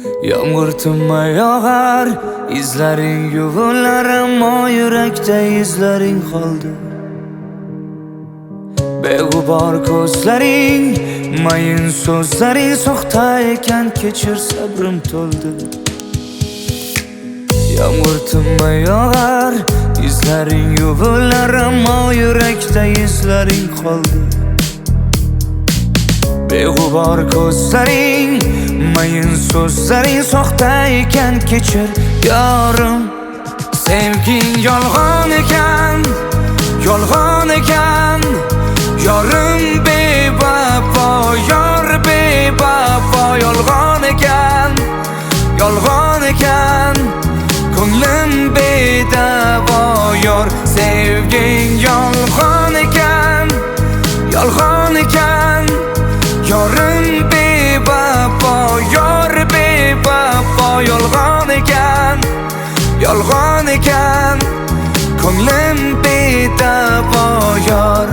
Yağmur tinmay yog'ar, izlaring yuvilar, ammo yurakda izlaring qoldi. Beg'ubor ko'zlaring, mayin so'zlaring soxta ekan, kechir sabrim to'ldi. Yağmur tinmay yog'ar, izlaring yuvilar, ammo yurakda izlaring qoldi. Beg'ubor ko'zlaring, mayin so'zlaring soxta ekan, kechir yorim. Sevging yolg'on ekan, yolg'on ekan. Yorim bevafo, yor bevafo. Yolg'on ekan, yolg'on ekan. Ko'nglim bedavo yor. Sevging yolg'on ekan, yolg'on ekan. Yorim bevafo, yor bevafo. Yolg'on ekan, yolg'on ekan. Ko'nglim bedavo yor.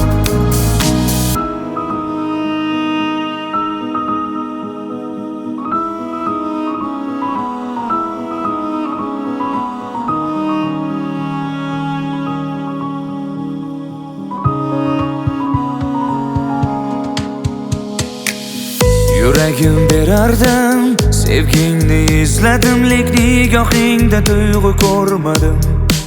Yuragim berardim, sevgingni izladim, lekin nigohingda tuyg'u ko'rmadim.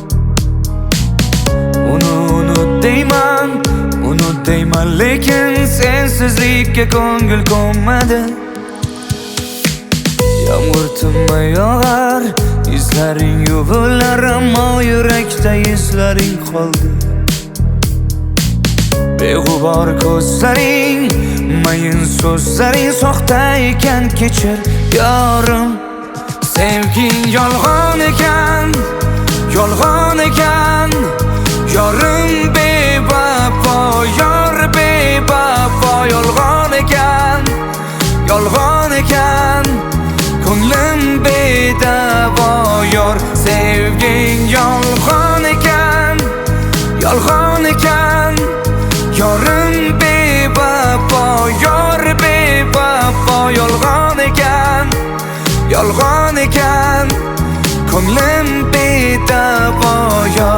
Unut deyman, lekin sensizlikka ko'ngil ko'nmadi. Yağmur tinmay yog'ar, izlaring yuvilar, ammo yurakda izlaring qoldi. Beg'ubor ko'zlaring, mayin so'zlaring soxta ekan, kechir yorim. Sevging yolg'on ekan, yolg'on ekan. Yorim bevafo, yor bevafo. Yolg'on ekan, yolg'on ekan. Ko'nglim bedavo yor. Sevging yolg'on ekan, yolg'on ekan. Yorim bevafo, yor bevafo. Yolg'on ekan, yolg'on ekan. Ko'nglim bedavo yor.